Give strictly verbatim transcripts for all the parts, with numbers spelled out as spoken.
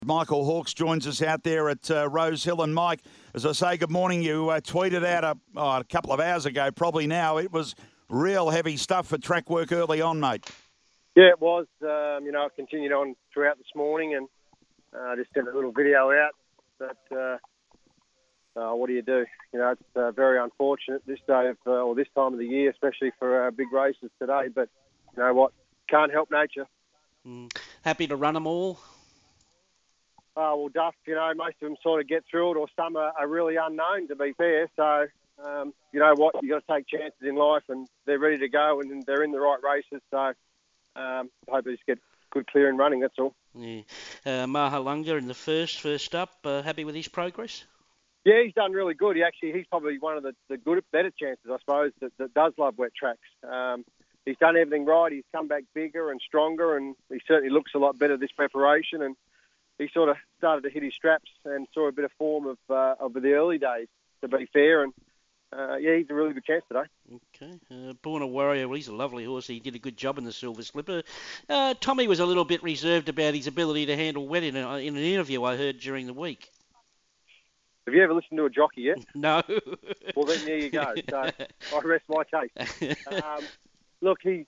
Michael Hawkes joins us out there at uh, Rose Hill. And Mike, as I say, good morning. You uh, tweeted out a, oh, a couple of hours ago, probably now, it was real heavy stuff for track work early on, mate. Yeah, it was. Um, you know, I continued on throughout this morning and uh, just sent a little video out. But uh, uh, what do you do? You know, it's uh, very unfortunate this day of, uh, or this time of the year, especially for our big races today. But you know what? Can't help nature. Mm. Happy to run them all? Uh, well, Duff, you know, most of them sort of get through it, or some are, are really unknown, to be fair. So, um, you know what? You've got to take chances in life, and they're ready to go, and they're in the right races. So, um, I hope they just get good clearing running, that's all. Yeah. Uh, Mahalunga in the first, first up, uh, happy with his progress? Yeah, he's done really good. He actually, he's probably one of the, the good, better chances, I suppose, that, that does love wet tracks. Um, he's done everything right. He's come back bigger and stronger, and he certainly looks a lot better this preparation. And he sort of started to hit his straps and saw a bit of form of uh, of the early days, to be fair. And uh, yeah, he's a really good chance today. Okay. Uh, Born a Warrior, well, he's a lovely horse. He did a good job in the Silver Slipper. Uh, Tommy was a little bit reserved about his ability to handle wet in, a, in an interview I heard during the week. Have you ever listened to a jockey yet? No. Well, then there you go. So I rest my case. Um, look, he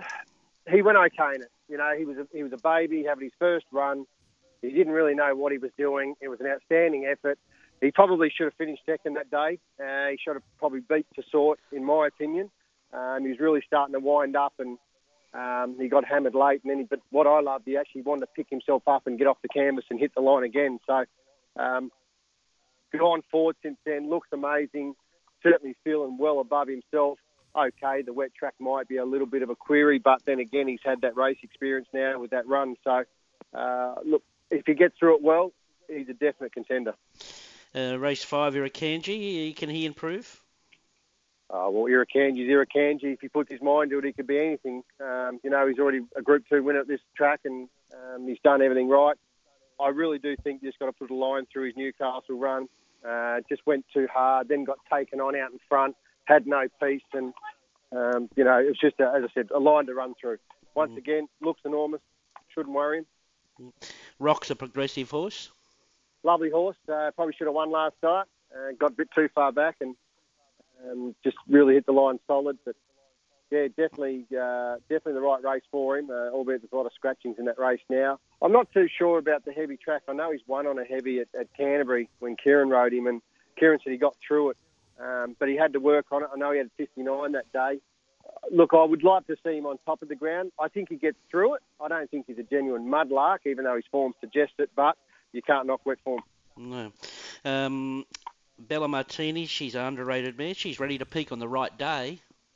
he went okay in it. You know, he was a, he was a baby, having his first run. He didn't really know what he was doing. It was an outstanding effort. He probably should have finished second that day. Uh, he should have probably beat Tessort, in my opinion. Um, he was really starting to wind up, and um, he got hammered late. And then, he, but what I loved, he actually wanted to pick himself up and get off the canvas and hit the line again. So, um, gone forward since then. Looks amazing. Certainly feeling well above himself. Okay, the wet track might be a little bit of a query, but then again, he's had that race experience now with that run. So, uh, look. If he gets through it well, he's a definite contender. Uh, race five, Irukandji, can he improve? Uh, well, Irukandji's Irukandji. If he puts his mind to it, he could be anything. Um, you know, he's already a Group two winner at this track, and um, he's done everything right. I really do think he's got to put a line through his Newcastle run. Uh, just went too hard, then got taken on out in front, had no peace, and, um, you know, it was just, a, as I said, a line to run through. Once mm. again, looks enormous. Shouldn't worry him. Rock's a progressive horse. Lovely horse. Uh, probably should have won last start. Uh, got a bit too far back and um, just really hit the line solid. But yeah, definitely, uh, definitely the right race for him. Uh, albeit there's a lot of scratchings in that race now. I'm not too sure about the heavy track. I know he's won on a heavy at, at Canterbury when Kieran rode him, and Kieran said he got through it, um, but he had to work on it. I know he had fifty-nine that day. Look, I would like to see him on top of the ground. I think he gets through it. I don't think he's a genuine mudlark, even though his form suggests it, but you can't knock wet form. No. Um, Bella Martini, she's an underrated mare. She's ready to peak on the right day.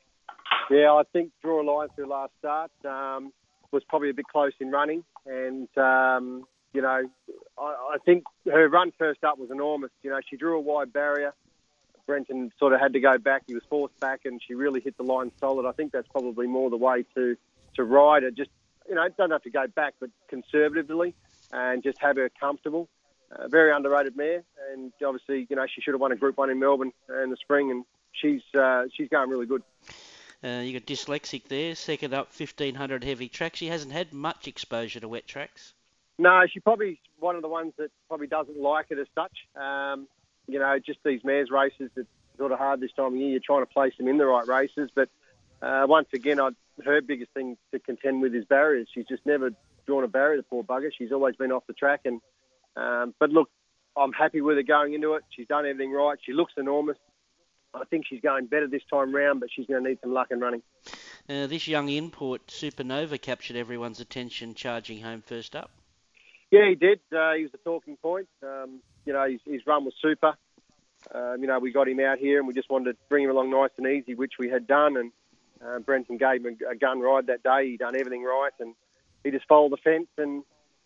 Yeah, I think draw a line through last start. Um, was probably a bit close in running. And, um, you know, I, I think her run first up was enormous. You know, she drew a wide barrier. Brenton sort of had to go back. He was forced back, and she really hit the line solid. I think that's probably more the way to, to ride her. Just, you know, don't have to go back, but conservatively, and just have her comfortable. Uh, very underrated mare, and obviously, you know, she should have won a Group one in Melbourne in the spring, and she's uh, she's going really good. Uh, you got Dyslexic there, second up, fifteen hundred heavy track. She hasn't had much exposure to wet tracks. No, she probably one of the ones that probably doesn't like it as such. Um, You know, just these mares races, it's sort of hard this time of year. You're trying to place them in the right races. But uh, once again, I'd, her biggest thing to contend with is barriers. She's just never drawn a barrier, the poor bugger. She's always been off the track. And um, But look, I'm happy with her going into it. She's done everything right. She looks enormous. I think she's going better this time round, but she's going to need some luck in running. Uh, this young import, Supernova, captured everyone's attention charging home first up. Yeah, he did. Uh, he was a talking point. Um, you know, his, his run was super. Um, you know, we got him out here and we just wanted to bring him along nice and easy, which we had done. And uh, Brenton gave him a, a gun ride that day. He done everything right, and he just followed the fence. And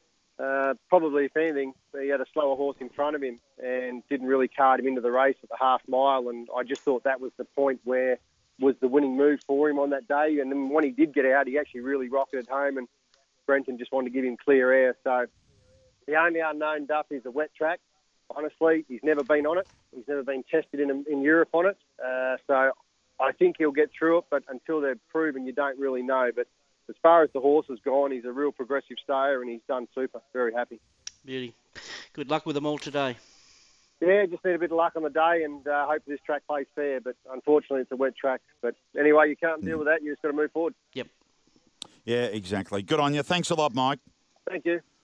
uh, probably, if anything, he had a slower horse in front of him and didn't really card him into the race at the half mile. And I just thought that was the point where was the winning move for him on that day. And then when he did get out, he actually really rocketed home, and Brenton just wanted to give him clear air. So the only unknown, Duff, is the wet track. Honestly, he's never been on it. He's never been tested in in Europe on it. Uh, so I think he'll get through it, but until they're proven, you don't really know. But as far as the horse has gone, he's a real progressive stayer, and he's done super. Very happy. Beauty. Good luck with them all today. Yeah, just need a bit of luck on the day and uh, hope this track plays fair. But unfortunately, it's a wet track. But anyway, you can't deal with that. You just got to move forward. Yep. Yeah, exactly. Good on you. Thanks a lot, Mike. Thank you.